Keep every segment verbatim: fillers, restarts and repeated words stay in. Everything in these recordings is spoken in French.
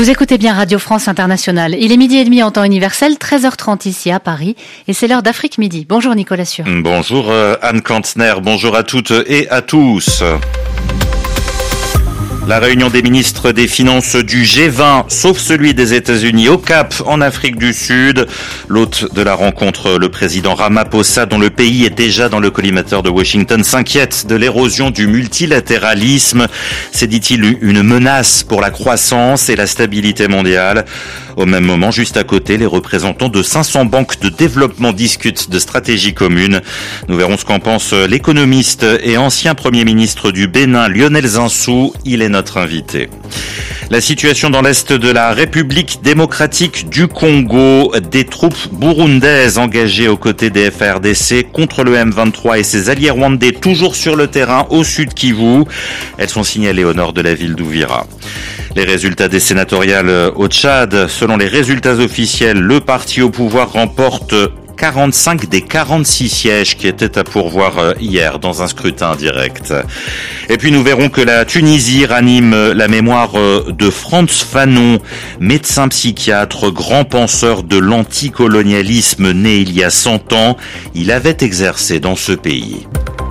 Vous écoutez bien Radio France Internationale. Il est midi et demi en temps universel, treize heures trente ici à Paris, et c'est l'heure d'Afrique Midi. Bonjour Nicolas Sûr. Bonjour euh, Anne Kantner, bonjour à toutes et à tous. La réunion des ministres des Finances du G vingt, sauf celui des États-Unis, au Cap, en Afrique du Sud. L'hôte de la rencontre, le président Ramaphosa, dont le pays est déjà dans le collimateur de Washington, s'inquiète de l'érosion du multilatéralisme. C'est, dit-il, une menace pour la croissance et la stabilité mondiale. Au même moment, juste à côté, les représentants de cinq cents banques de développement discutent de stratégies communes. Nous verrons ce qu'en pense l'économiste et ancien Premier ministre du Bénin, Lionel Zinsou. Il est notre invité. La situation dans l'est de la République démocratique du Congo, des troupes burundaises engagées aux côtés des F A R D C contre le M vingt-trois et ses alliés rwandais toujours sur le terrain au sud Kivu. Elles sont signalées au nord de la ville d'Uvira. Les résultats des sénatoriales au Tchad, selon les résultats officiels, le parti au pouvoir remporte quarante-cinq des quarante-six sièges qui étaient à pourvoir hier dans un scrutin direct. Et puis nous verrons que la Tunisie ranime la mémoire de Frantz Fanon, médecin psychiatre, grand penseur de l'anticolonialisme né il y a cent ans. Il avait exercé dans ce pays.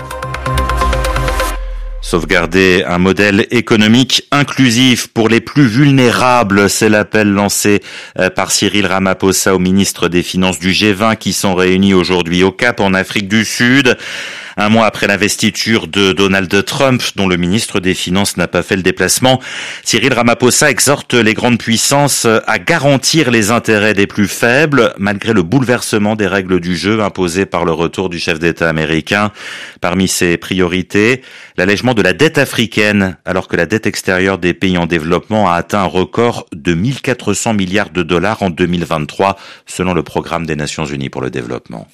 Sauvegarder un modèle économique inclusif pour les plus vulnérables, c'est l'appel lancé par Cyril Ramaphosa au ministre des Finances du G vingt qui sont réunis aujourd'hui au Cap en Afrique du Sud. Un mois après l'investiture de Donald Trump, dont le ministre des Finances n'a pas fait le déplacement, Cyril Ramaphosa exhorte les grandes puissances à garantir les intérêts des plus faibles, malgré le bouleversement des règles du jeu imposées par le retour du chef d'État américain. Parmi ses priorités, l'allègement de la dette africaine, alors que la dette extérieure des pays en développement a atteint un record de mille quatre cents milliards de dollars en deux mille vingt-trois, selon le programme des Nations Unies pour le développement.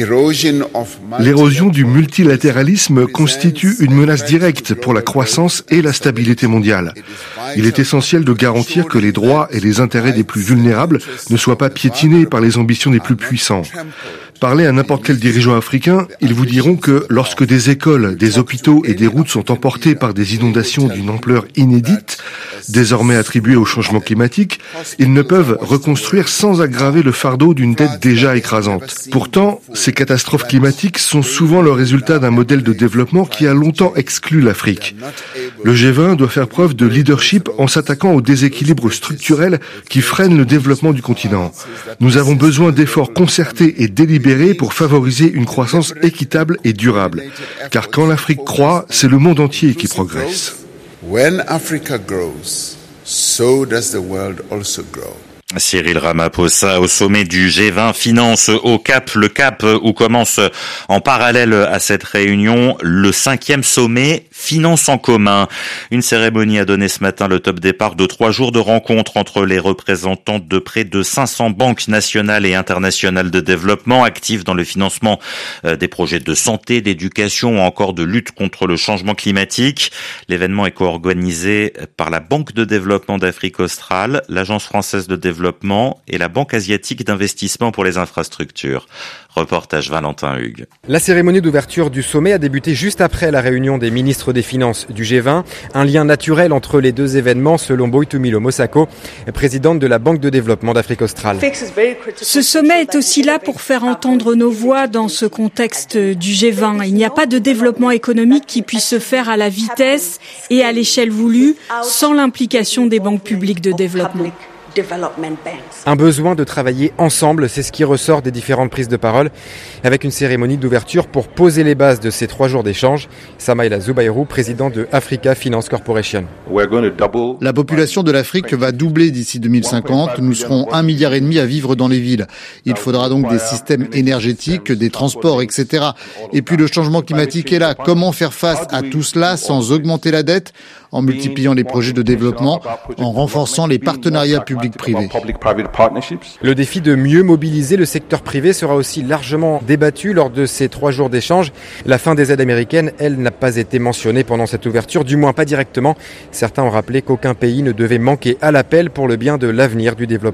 L'érosion du multilatéralisme constitue une menace directe pour la croissance et la stabilité mondiale. Il est essentiel de garantir que les droits et les intérêts des plus vulnérables ne soient pas piétinés par les ambitions des plus puissants. Parlez à n'importe quel dirigeant africain, ils vous diront que lorsque des écoles, des hôpitaux et des routes sont emportés par des inondations d'une ampleur inédite, désormais attribuées au changement climatique, ils ne peuvent reconstruire sans aggraver le fardeau d'une dette déjà écrasante. Pourtant, ces catastrophes climatiques sont souvent le résultat d'un modèle de développement qui a longtemps exclu l'Afrique. Le G vingt doit faire preuve de leadership en s'attaquant aux déséquilibres structurels qui freinent le développement du continent. Nous avons besoin d'efforts concertés et délibérés pour favoriser une croissance équitable et durable. Car quand l'Afrique croît, c'est le monde entier qui progresse. When Africa grows, so does the world also grow. Cyril Ramaphosa au sommet du G vingt Finance au Cap, le Cap où commence en parallèle à cette réunion le cinquième sommet Finance en commun. Une cérémonie a donné ce matin le top départ de trois jours de rencontres entre les représentants de près de cinq cents banques nationales et internationales de développement actives dans le financement des projets de santé, d'éducation ou encore de lutte contre le changement climatique. L'événement est co-organisé par la Banque de développement d'Afrique australe, l'Agence française de développement et la Banque asiatique d'investissement pour les infrastructures. Reportage Valentin Hugues. La cérémonie d'ouverture du sommet a débuté juste après la réunion des ministres des Finances du G vingt. Un lien naturel entre les deux événements selon Boitumelo Mosako, présidente de la Banque de développement d'Afrique australe. Ce sommet est aussi là pour faire entendre nos voix dans ce contexte du G vingt. Il n'y a pas de développement économique qui puisse se faire à la vitesse et à l'échelle voulue sans l'implication des banques publiques de développement. Un besoin de travailler ensemble, c'est ce qui ressort des différentes prises de parole, avec une cérémonie d'ouverture pour poser les bases de ces trois jours d'échange. Samaïla Zoubayrou, président de Africa Finance Corporation. La population de l'Afrique va doubler d'ici deux mille cinquante. Nous serons un milliard et demi à vivre dans les villes. Il faudra donc des systèmes énergétiques, des transports, et cetera. Et puis le changement climatique est là. Comment faire face à tout cela sans augmenter la dette, en multipliant les projets de développement, en renforçant les partenariats publics-privés. Le défi de mieux mobiliser le secteur privé sera aussi largement débattu lors de ces trois jours d'échange. La fin des aides américaines, elle, n'a pas été mentionnée pendant cette ouverture, du moins pas directement. Certains ont rappelé qu'aucun pays ne devait manquer à l'appel pour le bien de l'avenir du développement.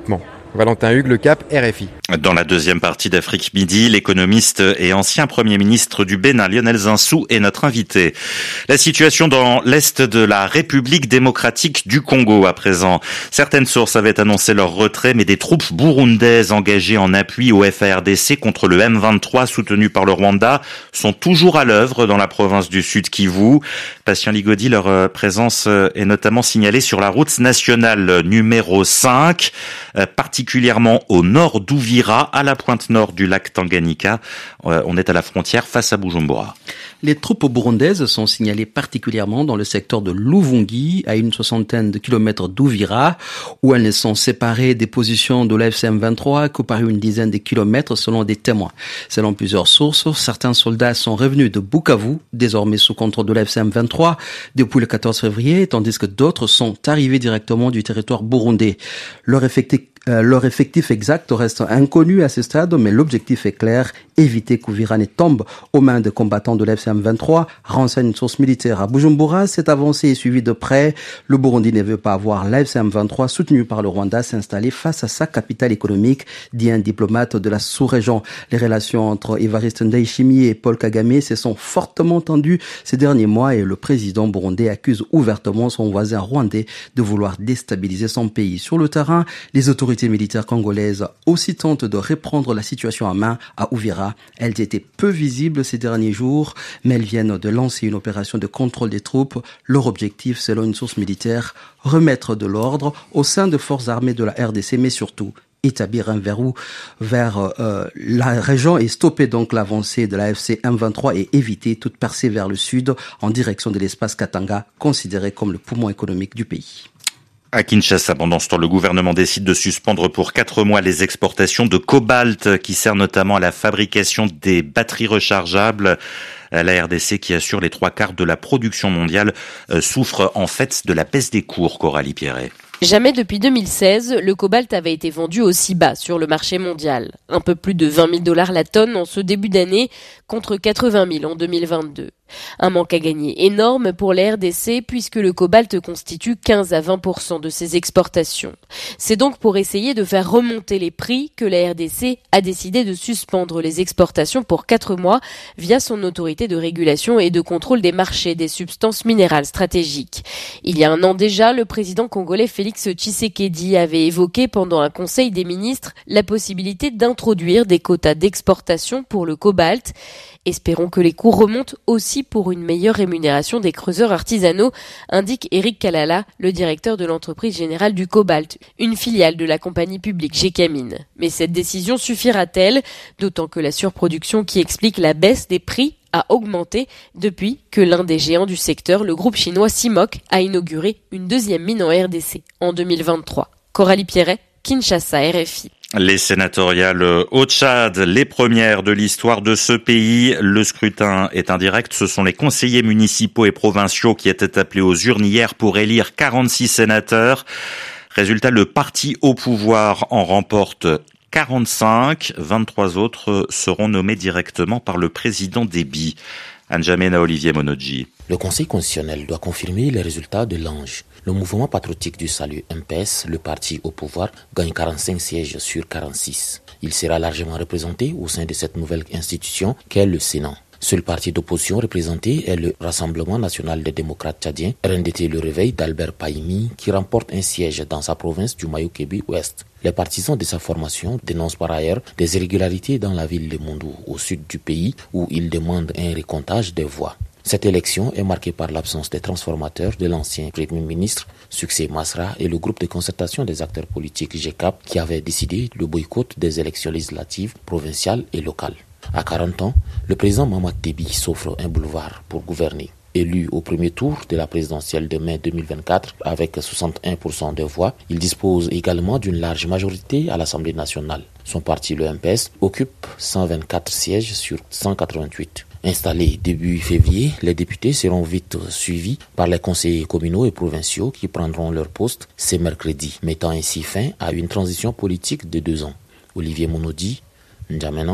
Valentin Hugues, Le Cap, R F I. Dans la deuxième partie d'Afrique Midi, l'économiste et ancien Premier ministre du Bénin, Lionel Zinsou, est notre invité. La situation dans l'est de la République démocratique du Congo à présent. Certaines sources avaient annoncé leur retrait, mais des troupes burundaises engagées en appui au F A R D C contre le M vingt-trois soutenu par le Rwanda sont toujours à l'œuvre dans la province du Sud Kivu. Patient Ligodi, leur présence est notamment signalée sur la route nationale numéro cinq, particulièrement au nord d'Uvira, à la pointe nord du lac Tanganyika. On est à la frontière face à Bujumbura. Les troupes burundaises sont signalées particulièrement dans le secteur de Luvungi, à une soixantaine de kilomètres d'Uvira, où elles ne sont séparées des positions de l'A F C M vingt-trois que par une dizaine de kilomètres selon des témoins. Selon plusieurs sources, certains soldats sont revenus de Bukavu, désormais sous contrôle de l'A F C M vingt-trois, depuis le quatorze février, tandis que d'autres sont arrivés directement du territoire burundais. Leur effectif Euh, leur effectif exact reste inconnu à ce stade, mais l'objectif est clair, éviter qu'Uvira ne tombe aux mains de combattants de l'A F C M vingt-trois, renseigne une source militaire à Bujumbura. Cette avancée est suivie de près. Le Burundi ne veut pas voir l'A F C M vingt-trois soutenu par le Rwanda s'installer face à sa capitale économique, dit un diplomate de la sous-région. Les relations entre Evariste Ndayishimiye et Paul Kagame se sont fortement tendues ces derniers mois et le président burundais accuse ouvertement son voisin rwandais de vouloir déstabiliser son pays. Sur le terrain, les autorités Les autorités militaires congolaises aussi tentent de reprendre la situation en main à Uvira. Elles étaient peu visibles ces derniers jours, mais elles viennent de lancer une opération de contrôle des troupes. Leur objectif, selon une source militaire, remettre de l'ordre au sein des forces armées de la R D C, mais surtout établir un verrou vers euh, la région et stopper donc l'avancée de la F C M vingt-trois et éviter toute percée vers le sud en direction de l'espace Katanga, considéré comme le poumon économique du pays. À Kinshasa, pendant ce temps, le gouvernement décide de suspendre pour quatre mois les exportations de cobalt qui sert notamment à la fabrication des batteries rechargeables. La R D C, qui assure les trois quarts de la production mondiale, souffre en fait de la baisse des cours, Coralie Pierret. Jamais depuis deux mille seize, le cobalt avait été vendu aussi bas sur le marché mondial. Un peu plus de vingt mille dollars la tonne en ce début d'année, contre quatre-vingt mille en deux mille vingt-deux. Un manque à gagner énorme pour la R D C puisque le cobalt constitue quinze à vingt pour cent de ses exportations. C'est donc pour essayer de faire remonter les prix que la R D C a décidé de suspendre les exportations pour quatre mois via son autorité de régulation et de contrôle des marchés des substances minérales stratégiques. Il y a un an déjà, le président congolais Félix Tshisekedi avait évoqué pendant un conseil des ministres la possibilité d'introduire des quotas d'exportation pour le cobalt. Espérons que les cours remontent aussi pour une meilleure rémunération des creuseurs artisanaux, indique Eric Kalala, le directeur de l'entreprise générale du cobalt, une filiale de la compagnie publique Gécamine. Mais cette décision suffira-t-elle, d'autant que la surproduction qui explique la baisse des prix a augmenté depuis que l'un des géants du secteur, le groupe chinois Simoc, a inauguré une deuxième mine en R D C en deux mille vingt-trois. Coralie Pierret, Kinshasa, R F I. Les sénatoriales au Tchad, les premières de l'histoire de ce pays. Le scrutin est indirect. Ce sont les conseillers municipaux et provinciaux qui étaient appelés aux urnes hier pour élire quarante-six sénateurs. Résultat, le parti au pouvoir en remporte quarante-cinq. vingt-trois autres seront nommés directement par le président Déby. N'Djamena Olivier Monodji. Le Conseil constitutionnel doit confirmer les résultats de l'Ange. Le mouvement patriotique du salut M P S, le parti au pouvoir, gagne quarante-cinq sièges sur quarante-six. Il sera largement représenté au sein de cette nouvelle institution qu'est le Sénat. Seul parti d'opposition représenté est le Rassemblement national des démocrates tchadiens, R N D T Le Réveil d'Albert Pahimi, qui remporte un siège dans sa province du Mayo-Kébi-Ouest. Les partisans de sa formation dénoncent par ailleurs des irrégularités dans la ville de Mondou, au sud du pays, où ils demandent un recomptage des voix. Cette élection est marquée par l'absence des transformateurs de l'ancien Premier ministre, Succès Masra, et le groupe de concertation des acteurs politiques G C A P qui avait décidé le boycott des élections législatives, provinciales et locales. À quarante ans, le président Mamad Déby s'offre un boulevard pour gouverner. Élu au premier tour de la présidentielle de mai deux mille vingt-quatre avec soixante et un pour cent des voix, il dispose également d'une large majorité à l'Assemblée nationale. Son parti, le M P S, occupe cent vingt-quatre sièges sur cent quatre-vingt-huit. Installés début février, les députés seront vite suivis par les conseillers communaux et provinciaux qui prendront leur poste ce mercredi, mettant ainsi fin à une transition politique de deux ans. Olivier Monodji, N'Djamena,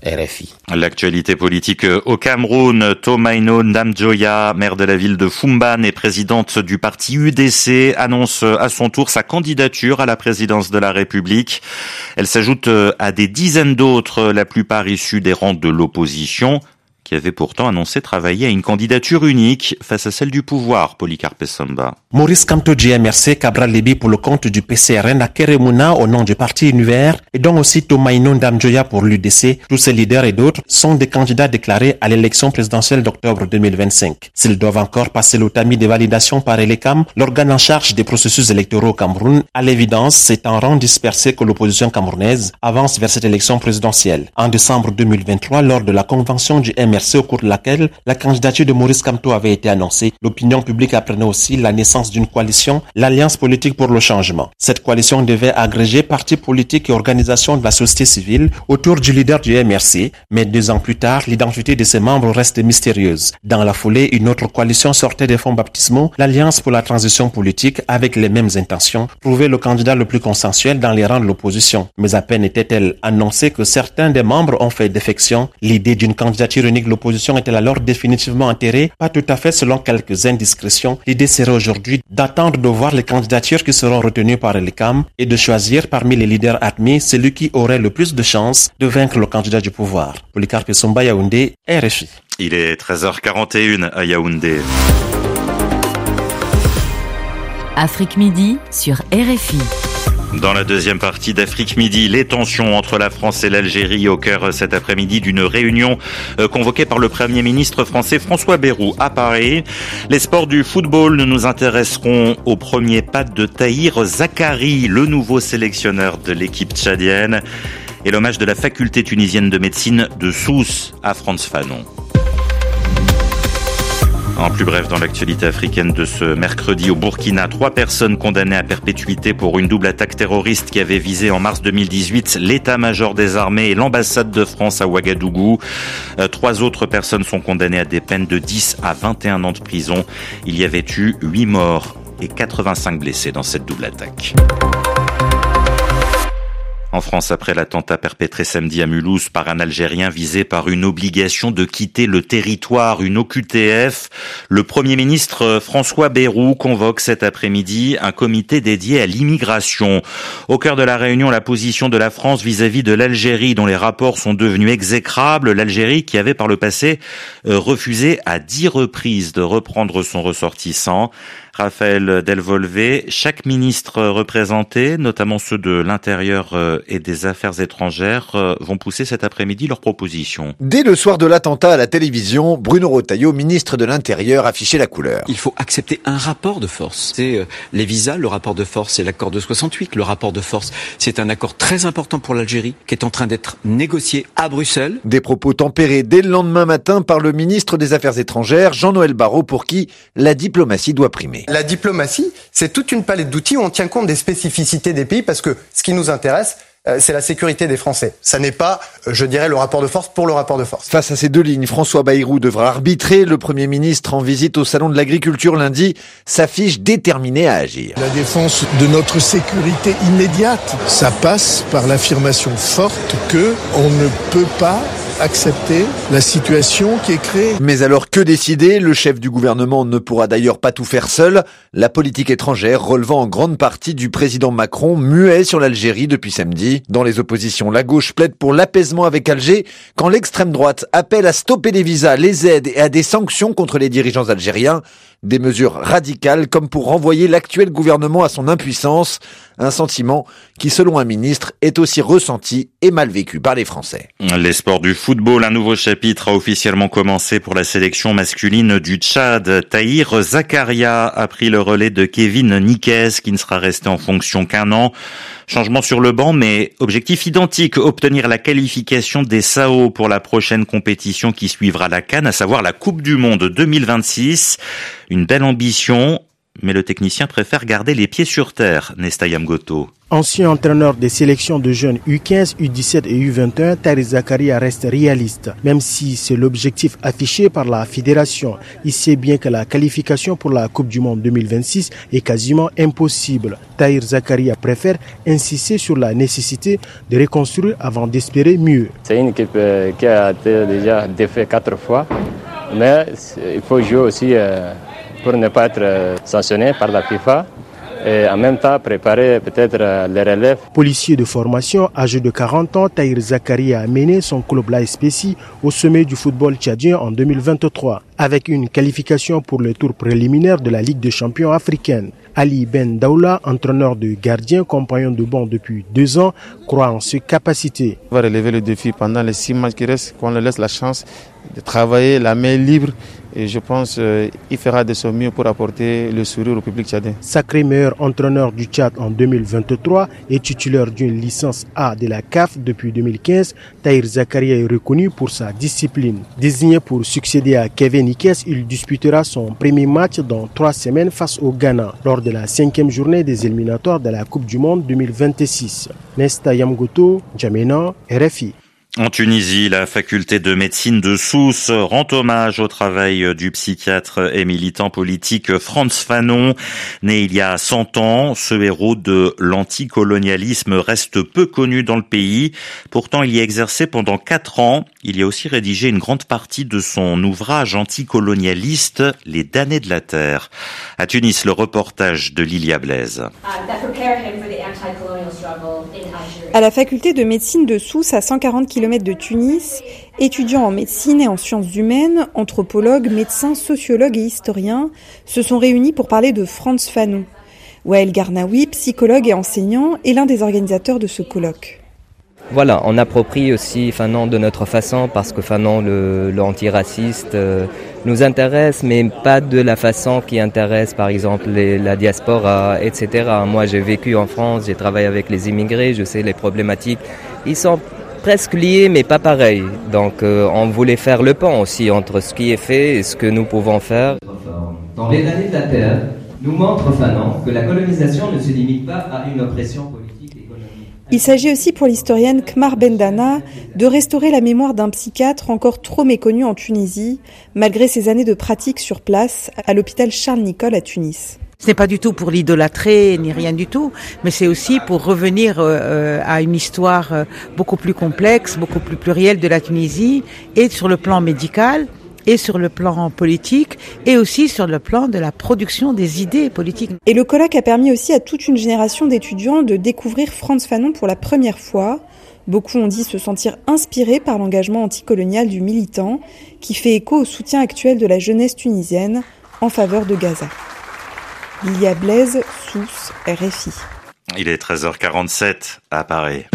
R F I. L'actualité politique au Cameroun, Tomaino Ndamjoya, maire de la ville de Fumban et présidente du parti U D C, annonce à son tour sa candidature à la présidence de la République. Elle s'ajoute à des dizaines d'autres, la plupart issus des rangs de l'opposition, qui avait pourtant annoncé travailler à une candidature unique face à celle du pouvoir, Polycarpe Samba. Maurice Kamto du M R C, Cabral Libi pour le compte du P C R N, à Keremuna au nom du parti Univers, et donc aussi Tomaino Ndamjoya pour l'U D C. Tous ces leaders et d'autres sont des candidats déclarés à l'élection présidentielle d'octobre deux mille vingt-cinq. S'ils doivent encore passer le tamis des validations par Elecam, l'organe en charge des processus électoraux au Cameroun, à l'évidence, c'est en rang dispersé que l'opposition camerounaise avance vers cette élection présidentielle. En décembre deux mille vingt-trois, lors de la convention du M R C au cours de laquelle la candidature de Maurice Kamto avait été annoncée, l'opinion publique apprenait aussi la naissance d'une coalition, l'Alliance politique pour le changement. Cette coalition devait agréger partis politiques et organisations de la société civile autour du leader du M R C, mais deux ans plus tard, l'identité de ses membres reste mystérieuse. Dans la foulée, une autre coalition sortait des fonds baptismaux, l'Alliance pour la transition politique, avec les mêmes intentions, trouver le candidat le plus consensuel dans les rangs de l'opposition. Mais à peine était-elle annoncée que certains des membres ont fait défection. L'idée d'une candidature unique de l'opposition est-elle alors définitivement enterrée? Pas tout à fait, selon quelques indiscrétions. L'idée serait aujourd'hui d'attendre de voir les candidatures qui seront retenues par l'E C A M et de choisir parmi les leaders admis celui qui aurait le plus de chances de vaincre le candidat du pouvoir. Polycarpe Samba, Yaoundé, R F I. Il est treize heures quarante et une à Yaoundé. Afrique Midi sur R F I. Dans la deuxième partie d'Afrique Midi, les tensions entre la France et l'Algérie au cœur cet après-midi d'une réunion convoquée par le Premier ministre français François Bayrou à Paris. Les sports du football, nous nous intéresserons au premier pas de Tahir Zakari, le nouveau sélectionneur de l'équipe tchadienne, et l'hommage de la faculté tunisienne de médecine de Sousse à Frantz Fanon. En plus bref, dans l'actualité africaine de ce mercredi au Burkina, trois personnes condamnées à perpétuité pour une double attaque terroriste qui avait visé en mars deux mille dix-huit l'état-major des armées et l'ambassade de France à Ouagadougou. Euh, trois autres personnes sont condamnées à des peines de dix à vingt et un ans de prison. Il y avait eu huit morts et quatre-vingt-cinq blessés dans cette double attaque. En France, après l'attentat perpétré samedi à Mulhouse par un Algérien visé par une obligation de quitter le territoire, une O Q T F, le Premier ministre François Bayrou convoque cet après-midi un comité dédié à l'immigration. Au cœur de la réunion, la position de la France vis-à-vis de l'Algérie, dont les rapports sont devenus exécrables. L'Algérie qui avait par le passé refusé à dix reprises de reprendre son ressortissant. Raphaël Delvolvé, chaque ministre représenté, notamment ceux de l'Intérieur et des Affaires étrangères, vont pousser cet après-midi leurs propositions. Dès le soir de l'attentat à la télévision, Bruno Retailleau, ministre de l'Intérieur, affichait la couleur. Il faut accepter un rapport de force. C'est euh, les visas, le rapport de force, c'est l'accord de soixante-huit. Le rapport de force, c'est un accord très important pour l'Algérie qui est en train d'être négocié à Bruxelles. Des propos tempérés dès le lendemain matin par le ministre des Affaires étrangères, Jean-Noël Barrot, pour qui la diplomatie doit primer. La diplomatie, c'est toute une palette d'outils où on tient compte des spécificités des pays parce que ce qui nous intéresse, c'est la sécurité des Français. Ça n'est pas, je dirais, le rapport de force pour le rapport de force. Face à ces deux lignes, François Bayrou devra arbitrer. Le Premier ministre, en visite au Salon de l'Agriculture lundi, s'affiche déterminé à agir. La défense de notre sécurité immédiate, ça passe par l'affirmation forte que on ne peut pas accepter la situation qui est créée. Mais alors que décider? Le chef du gouvernement ne pourra d'ailleurs pas tout faire seul. La politique étrangère relevant en grande partie du président Macron, muet sur l'Algérie depuis samedi. Dans les oppositions, la gauche plaide pour l'apaisement avec Alger, quand l'extrême droite appelle à stopper les visas, les aides et à des sanctions contre les dirigeants algériens. Des mesures radicales comme pour renvoyer l'actuel gouvernement à son impuissance. Un sentiment qui, selon un ministre, est aussi ressenti et mal vécu par les Français. Les sports du football, un nouveau chapitre a officiellement commencé pour la sélection masculine du Tchad. Tahir Zakaria a pris le relais de Kevin Nikes, qui ne sera resté en fonction qu'un an. Changement sur le banc, mais objectif identique, obtenir la qualification des S A O pour la prochaine compétition qui suivra la CAN, à savoir la Coupe du Monde deux mille vingt-six. Une belle ambition, mais le technicien préfère garder les pieds sur terre, Nesta Yamgoto. Ancien entraîneur des sélections de jeunes U quinze, U dix-sept et U vingt et un, Tahir Zakaria reste réaliste. Même si c'est l'objectif affiché par la fédération, il sait bien que la qualification pour la Coupe du Monde deux mille vingt-six est quasiment impossible. Tahir Zakaria préfère insister sur la nécessité de reconstruire avant d'espérer mieux. C'est une équipe qui a été déjà défaite quatre fois, mais il faut jouer aussi pour ne pas être sanctionné par la FIFA. Et en même temps préparer peut-être les relèves. Policier de formation, âgé de quarante ans, Tahir Zakaria a mené son club l'A S P C au sommet du football tchadien en deux mille vingt-trois, avec une qualification pour le tour préliminaire de la Ligue des champions africaine. Ali Ben Daoula, entraîneur de gardien, compagnon de banc depuis deux ans, croit en ses capacités. On va relever le défi pendant les six matchs qui restent, qu'on lui laisse la chance de travailler la main libre. Et je pense qu'il euh, fera de son mieux pour apporter le sourire au public tchadien. Sacré meilleur entraîneur du Tchad en deux mille vingt-trois et titulaire d'une licence A de la C A F depuis deux mille quinze, Tahir Zakaria est reconnu pour sa discipline. Désigné pour succéder à Kevin Ikes, il disputera son premier match dans trois semaines face au Ghana, lors de la cinquième journée des éliminatoires de la Coupe du Monde deux mille vingt-six. Nesta Yamgoto, Djamena, R F I. En Tunisie, la faculté de médecine de Sousse rend hommage au travail du psychiatre et militant politique Frantz Fanon. Né il y a cent ans, ce héros de l'anticolonialisme reste peu connu dans le pays. Pourtant, il y a exercé pendant quatre ans. Il y a aussi rédigé une grande partie de son ouvrage anticolonialiste, Les damnés de la terre. À Tunis, le reportage de Lilia Blaise. À la faculté de médecine de Sousse, à cent quarante kilomètres de Tunis, étudiants en médecine et en sciences humaines, anthropologues, médecins, sociologues et historiens se sont réunis pour parler de Frantz Fanon. Wael Garnaoui, psychologue et enseignant, est l'un des organisateurs de ce colloque. Voilà, on approprie aussi Fanon de notre façon parce que Fanon, le, le antiraciste, euh, nous intéresse, mais pas de la façon qui intéresse par exemple les, la diaspora, et cetera. Moi, j'ai vécu en France, j'ai travaillé avec les immigrés, je sais les problématiques. Ils sont presque liés, mais pas pareils. Donc, euh, on voulait faire le pont aussi entre ce qui est fait et ce que nous pouvons faire. Dans Les damnés de la terre, nous montre Fanon que la colonisation ne se limite pas à une oppression politique. Il s'agit aussi pour l'historienne Kmar Bendana de restaurer la mémoire d'un psychiatre encore trop méconnu en Tunisie, malgré ses années de pratique sur place à l'hôpital Charles-Nicolle à Tunis. Ce n'est pas du tout pour l'idolâtrer ni rien du tout, mais c'est aussi pour revenir euh, à une histoire euh, beaucoup plus complexe, beaucoup plus plurielle de la Tunisie, et sur le plan médical, et sur le plan politique, et aussi sur le plan de la production des idées politiques. Et le colloque a permis aussi à toute une génération d'étudiants de découvrir Frantz Fanon pour la première fois. Beaucoup ont dit se sentir inspirés par l'engagement anticolonial du militant, qui fait écho au soutien actuel de la jeunesse tunisienne en faveur de Gaza. Lilia Blaise, Sousse, R F I. Il est treize heures quarante-sept à Paris.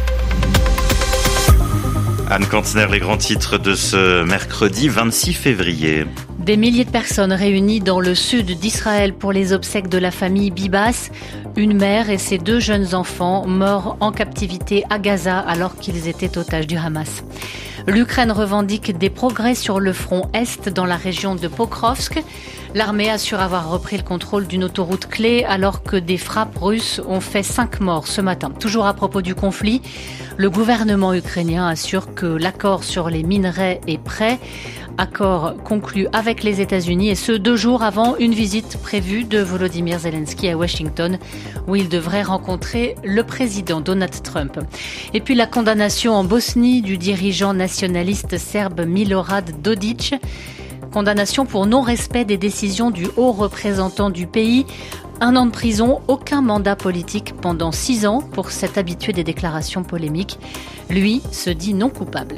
Anne Kantner, les grands titres de ce mercredi vingt-six février. Des milliers de personnes réunies dans le sud d'Israël pour les obsèques de la famille Bibas, une mère et ses deux jeunes enfants morts en captivité à Gaza alors qu'ils étaient otages du Hamas. L'Ukraine revendique des progrès sur le front Est dans la région de Pokrovsk. L'armée assure avoir repris le contrôle d'une autoroute clé alors que des frappes russes ont fait cinq morts ce matin. Toujours à propos du conflit, le gouvernement ukrainien assure que l'accord sur les minerais est prêt. Accord conclu avec les États-Unis et ce deux jours avant une visite prévue de Volodymyr Zelensky à Washington où il devrait rencontrer le président Donald Trump. Et puis la condamnation en Bosnie du dirigeant nationaliste serbe Milorad Dodik. Condamnation pour non-respect des décisions du haut représentant du pays. Un an de prison, aucun mandat politique pendant six ans pour cet habitué des déclarations polémiques. Lui se dit non coupable.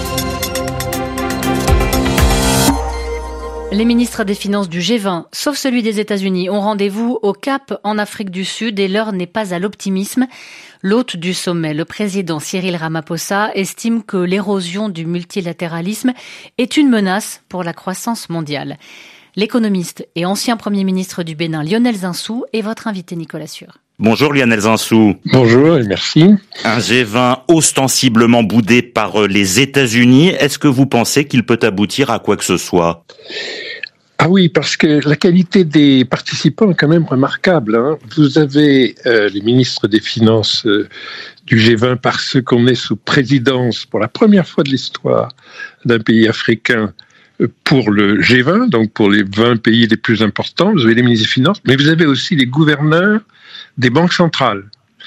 Les ministres des Finances du G vingt, sauf celui des États-Unis, ont rendez-vous au Cap en Afrique du Sud et l'heure n'est pas à l'optimisme. L'hôte du sommet, le président Cyril Ramaphosa, estime que l'érosion du multilatéralisme est une menace pour la croissance mondiale. L'économiste et ancien Premier ministre du Bénin, Lionel Zinsou, est votre invité, Nicolas Sûr. Bonjour Lionel Zinsou. Bonjour et merci. Un G vingt ostensiblement boudé par les États-Unis. Est-ce que vous pensez qu'il peut aboutir à quoi que ce soit ? Ah oui, parce que la qualité des participants est quand même remarquable. Hein. Vous avez euh, les ministres des Finances euh, du G vingt, parce qu'on est sous présidence pour la première fois de l'histoire d'un pays africain euh, pour le G vingt, donc pour les vingt pays les plus importants. Vous avez les ministres des Finances, mais vous avez aussi les gouverneurs des banques centrales.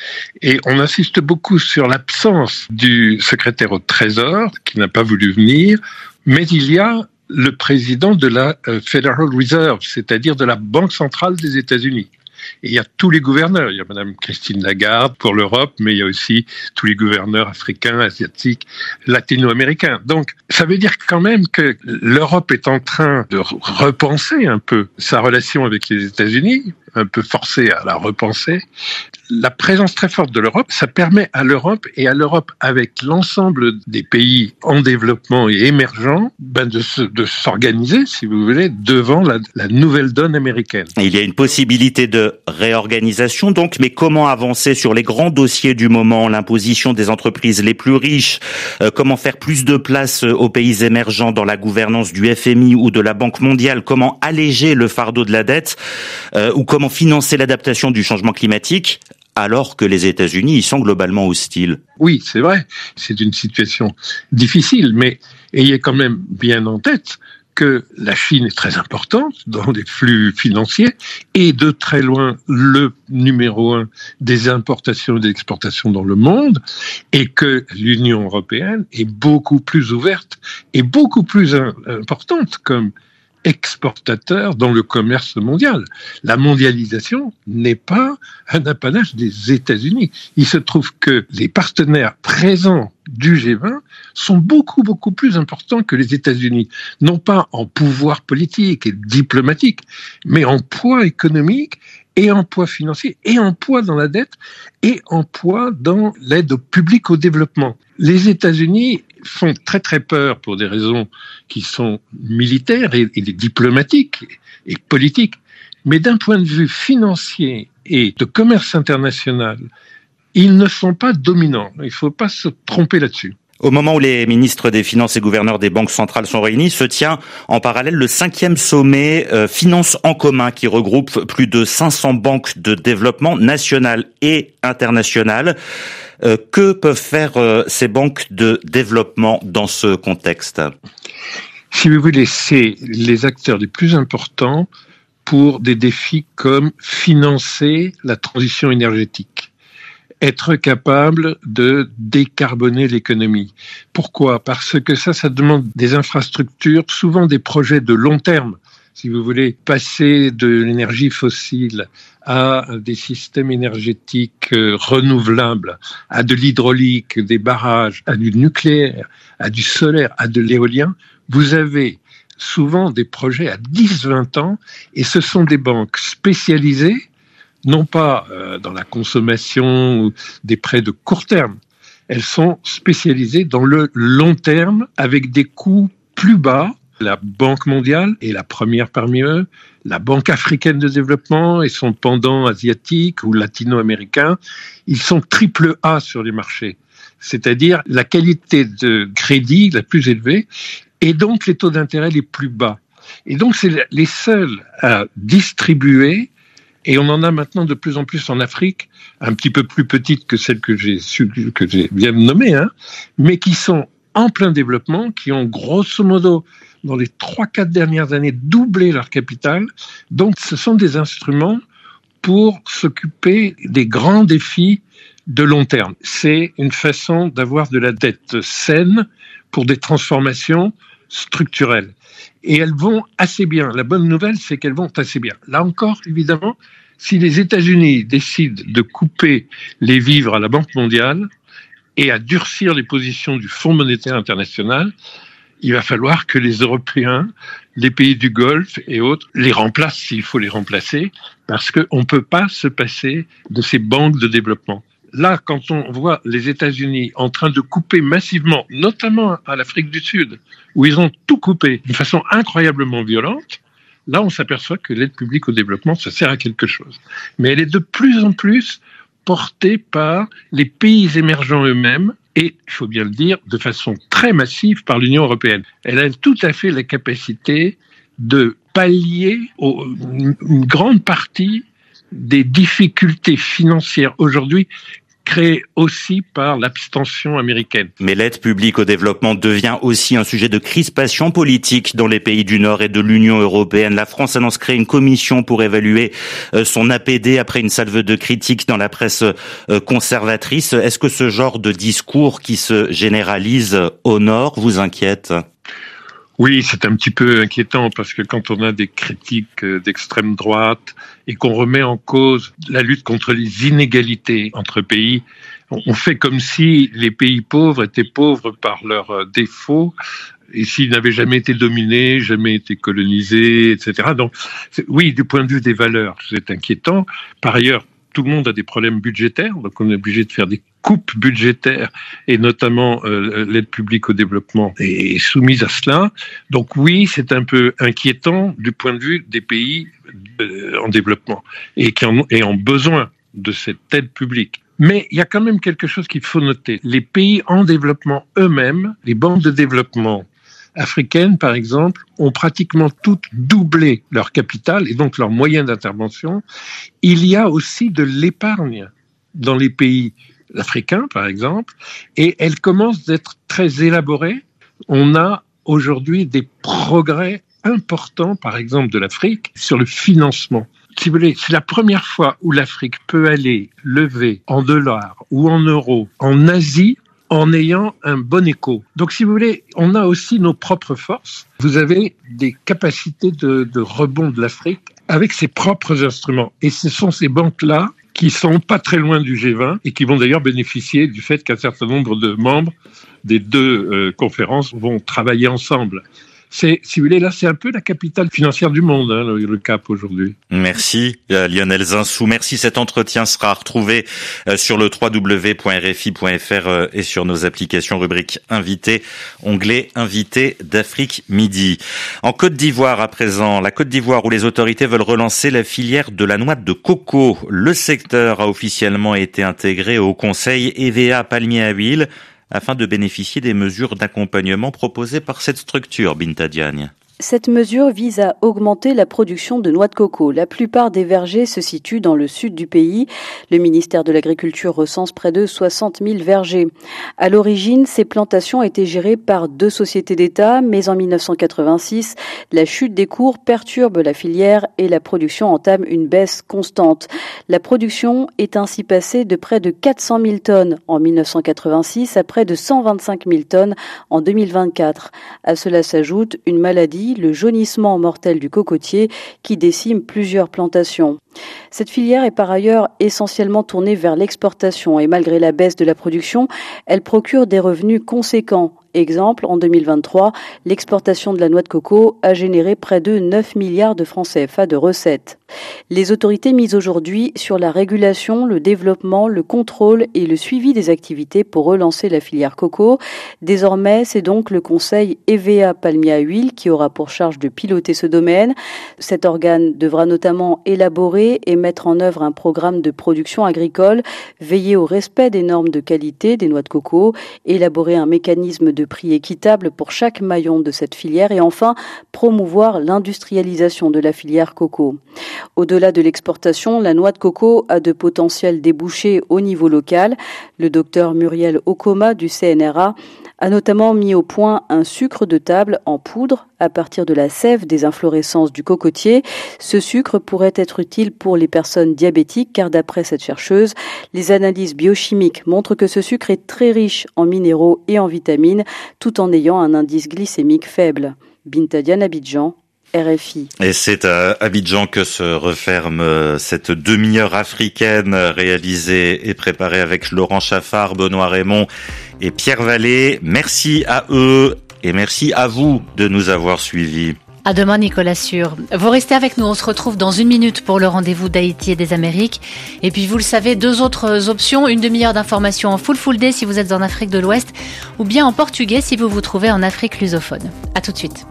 Et on insiste beaucoup sur l'absence du secrétaire au Trésor, qui n'a pas voulu venir, mais il y a le président de la Federal Reserve, c'est-à-dire de la Banque centrale des États-Unis. Et il y a tous les gouverneurs. Il y a Madame Christine Lagarde pour l'Europe, mais il y a aussi tous les gouverneurs africains, asiatiques, latino-américains. Donc, ça veut dire quand même que l'Europe est en train de repenser un peu sa relation avec les États-Unis, un peu forcée à la repenser. La présence très forte de l'Europe, ça permet à l'Europe, et à l'Europe avec l'ensemble des pays en développement et émergents, ben de, se, de s'organiser, si vous voulez, devant la, la nouvelle donne américaine. Il y a une possibilité de réorganisation donc, mais comment avancer sur les grands dossiers du moment, l'imposition des entreprises les plus riches, euh, comment faire plus de place aux pays émergents dans la gouvernance du F M I ou de la Banque mondiale, comment alléger le fardeau de la dette, euh, ou comment financer l'adaptation du changement climatique, alors que les États-Unis y sont globalement hostiles. Oui, c'est vrai, c'est une situation difficile, mais ayez quand même bien en tête que la Chine est très importante dans les flux financiers et de très loin le numéro un des importations et des exportations dans le monde, et que l'Union européenne est beaucoup plus ouverte et beaucoup plus importante comme exportateur dans le commerce mondial. La mondialisation n'est pas un apanage des États-Unis. Il se trouve que les partenaires présents du G vingt sont beaucoup, beaucoup plus importants que les États-Unis. Non pas en pouvoir politique et diplomatique, mais en poids économique et en poids financier, et en poids dans la dette, et en poids dans l'aide publique au développement. Les États-Unis font très très peur pour des raisons qui sont militaires et, et diplomatiques et politiques, mais d'un point de vue financier et de commerce international, ils ne sont pas dominants. Il ne faut pas se tromper là-dessus. Au moment où les ministres des Finances et gouverneurs des banques centrales sont réunis, se tient en parallèle le cinquième sommet euh, Finances en commun qui regroupe plus de cinq cents banques de développement nationales et internationales. Euh, que peuvent faire euh, ces banques de développement dans ce contexte ? Si vous voulez, c'est les acteurs les plus importants pour des défis comme financer la transition énergétique, être capable de décarboner l'économie. Pourquoi ? Parce que ça, ça demande des infrastructures, souvent des projets de long terme. Si vous voulez passer de l'énergie fossile à des systèmes énergétiques renouvelables, à de l'hydraulique, des barrages, à du nucléaire, à du solaire, à de l'éolien, vous avez souvent des projets à dix à vingt ans, et ce sont des banques spécialisées, non pas euh, dans la consommation ou des prêts de court terme. Elles sont spécialisées dans le long terme avec des coûts plus bas. La Banque mondiale est la première parmi eux, la Banque africaine de développement et son pendant asiatique ou latino-américain, ils sont triple A sur les marchés, c'est-à-dire la qualité de crédit la plus élevée et donc les taux d'intérêt les plus bas. Et donc c'est les seuls à distribuer. Et on en a maintenant de plus en plus en Afrique, un petit peu plus petites que celles que j'ai su, que j'ai bien nommées, hein, mais qui sont en plein développement, qui ont grosso modo, dans les trois quatre dernières années, doublé leur capital. Donc ce sont des instruments pour s'occuper des grands défis de long terme. C'est une façon d'avoir de la dette saine pour des transformations structurelles. Et elles vont assez bien. La bonne nouvelle, c'est qu'elles vont assez bien. Là encore, évidemment, si les États-Unis décident de couper les vivres à la Banque mondiale et à durcir les positions du Fonds monétaire international, il va falloir que les Européens, les pays du Golfe et autres les remplacent s'il faut les remplacer, parce qu'on ne peut pas se passer de ces banques de développement. Là, quand on voit les États-Unis en train de couper massivement, notamment à l'Afrique du Sud, où ils ont tout coupé d'une façon incroyablement violente, là, on s'aperçoit que l'aide publique au développement, ça sert à quelque chose. Mais elle est de plus en plus portée par les pays émergents eux-mêmes, et, il faut bien le dire, de façon très massive par l'Union européenne. Elle a tout à fait la capacité de pallier au, une grande partie des difficultés financières aujourd'hui créées aussi par l'abstention américaine. Mais l'aide publique au développement devient aussi un sujet de crispation politique dans les pays du Nord et de l'Union européenne. La France annonce créer une commission pour évaluer son A P D après une salve de critiques dans la presse conservatrice. Est-ce que ce genre de discours qui se généralise au Nord vous inquiète ? Oui, c'est un petit peu inquiétant parce que quand on a des critiques d'extrême droite et qu'on remet en cause la lutte contre les inégalités entre pays, on fait comme si les pays pauvres étaient pauvres par leurs défauts et s'ils n'avaient jamais été dominés, jamais été colonisés, et cetera. Donc, oui, du point de vue des valeurs, c'est inquiétant. Par ailleurs, tout le monde a des problèmes budgétaires, donc on est obligé de faire des coupes budgétaires, et notamment euh, l'aide publique au développement est soumise à cela. Donc oui, c'est un peu inquiétant du point de vue des pays euh, en développement, et qui en, et ont besoin de cette aide publique. Mais il y a quand même quelque chose qu'il faut noter. Les pays en développement eux-mêmes, les banques de développement africaines, par exemple, ont pratiquement toutes doublé leur capital et donc leurs moyens d'intervention. Il y a aussi de l'épargne dans les pays africains, par exemple, et elle commence d'être très élaborée. On a aujourd'hui des progrès importants, par exemple de l'Afrique, sur le financement. Si vous voulez, c'est la première fois où l'Afrique peut aller lever en dollars ou en euros en Asie en ayant un bon écho. Donc, si vous voulez, on a aussi nos propres forces. Vous avez des capacités de, de rebond de l'Afrique avec ses propres instruments. Et ce sont ces banques-là qui sont pas très loin du G vingt et qui vont d'ailleurs bénéficier du fait qu'un certain nombre de membres des deux euh, conférences vont travailler ensemble. C'est, si vous voulez, là, c'est un peu la capitale financière du monde, hein, le, le Cap aujourd'hui. Merci, euh, Lionel Zinsou. Merci. Cet entretien sera retrouvé euh, sur le w w w point r f i point f r euh, et sur nos applications rubrique Invité, onglet Invité d'Afrique Midi. En Côte d'Ivoire, à présent, la Côte d'Ivoire où les autorités veulent relancer la filière de la noix de coco. Le secteur a officiellement été intégré au Conseil E V A Palmier à Huile, afin de bénéficier des mesures d'accompagnement proposées par cette structure, Binta Diagne. Cette mesure vise à augmenter la production de noix de coco. La plupart des vergers se situent dans le sud du pays. Le ministère de l'Agriculture recense près de soixante mille vergers. À l'origine, ces plantations étaient gérées par deux sociétés d'État, mais en mille neuf cent quatre-vingt-six, la chute des cours perturbe la filière et la production entame une baisse constante. La production est ainsi passée de près de quatre cent mille tonnes en mille neuf cent quatre-vingt-six à près de cent vingt-cinq mille tonnes en deux mille vingt-quatre. À cela s'ajoute une maladie, le jaunissement mortel du cocotier qui décime plusieurs plantations. Cette filière est par ailleurs essentiellement tournée vers l'exportation et malgré la baisse de la production, elle procure des revenus conséquents. Exemple, en deux mille vingt-trois, l'exportation de la noix de coco a généré près de neuf milliards de francs C F A de recettes. Les autorités misent aujourd'hui sur la régulation, le développement, le contrôle et le suivi des activités pour relancer la filière coco. Désormais, c'est donc le Conseil E V A Palmier à Huile qui aura pour charge de piloter ce domaine. Cet organe devra notamment élaborer et mettre en œuvre un programme de production agricole, veiller au respect des normes de qualité des noix de coco, élaborer un mécanisme de prix équitable pour chaque maillon de cette filière et enfin promouvoir l'industrialisation de la filière coco. Au-delà de l'exportation, la noix de coco a de potentiels débouchés au niveau local. Le docteur Muriel Okoma du C N R A a notamment mis au point un sucre de table en poudre à partir de la sève des inflorescences du cocotier. Ce sucre pourrait être utile pour les personnes diabétiques car d'après cette chercheuse, les analyses biochimiques montrent que ce sucre est très riche en minéraux et en vitamines tout en ayant un indice glycémique faible. Binta Diagne, Abidjan, R F I. Et c'est à Abidjan que se referme cette demi-heure africaine réalisée et préparée avec Laurent Chaffard, Benoît Raymond et Pierre Vallée. Merci à eux et merci à vous de nous avoir suivis. À demain, Nicolas Sûr. Vous restez avec nous, on se retrouve dans une minute pour le rendez-vous d'Haïti et des Amériques. Et puis, vous le savez, deux autres options, une demi-heure d'information en full full day si vous êtes en Afrique de l'Ouest, ou bien en portugais si vous vous trouvez en Afrique lusophone. À tout de suite.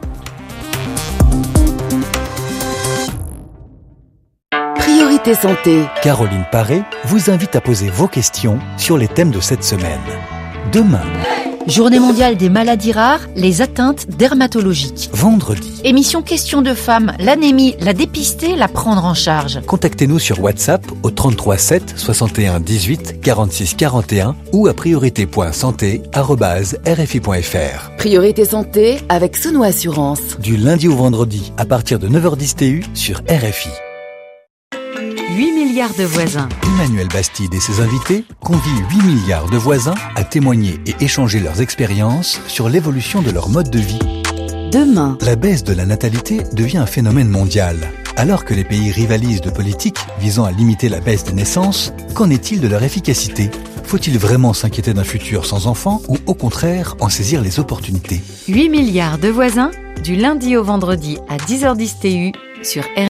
Priorité santé. Caroline Paré vous invite à poser vos questions sur les thèmes de cette semaine. Demain. Journée mondiale des maladies rares, les atteintes dermatologiques. Vendredi. Émission Questions de femmes, l'anémie, la dépister, la prendre en charge. Contactez-nous sur WhatsApp au trente-trois sept soixante et un dix-huit quarante-six quarante et un ou à priorité point santé arobase r f i point f r. Priorité santé avec Sono Assurance. Du lundi au vendredi à partir de neuf heures dix T U sur R F I. huit milliards de voisins. Emmanuel Bastide et ses invités convient huit milliards de voisins à témoigner et échanger leurs expériences sur l'évolution de leur mode de vie. Demain, la baisse de la natalité devient un phénomène mondial. Alors que les pays rivalisent de politiques visant à limiter la baisse des naissances, qu'en est-il de leur efficacité ? Faut-il vraiment s'inquiéter d'un futur sans enfants ou au contraire en saisir les opportunités ? huit milliards de voisins, du lundi au vendredi à dix heures dix T U sur R F I.